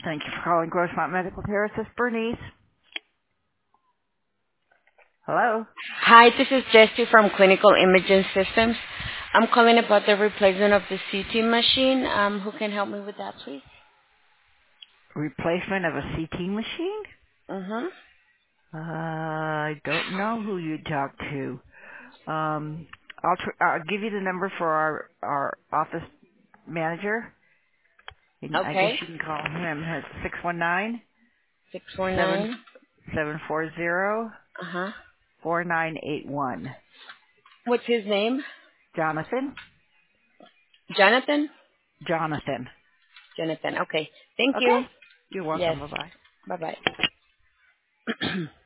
Thank you for calling Grossmont Medical Care. This is Bernice. Hello? Hi, this is Jessie from Clinical Imaging Systems. I'm calling about the replacement of the CT machine. Who can help me with that, please? Replacement of a CT machine? Mm-hmm. I don't know who you talk to. I'll give you the number for our office manager. And I guess Okay. you can call him. It's 619 649. 740 Uh-huh. 4981. What's his name? Jonathan? Jonathan? Jonathan. Jonathan. Okay. Thank Okay. you. You're Yes. welcome. Bye-bye. Bye-bye.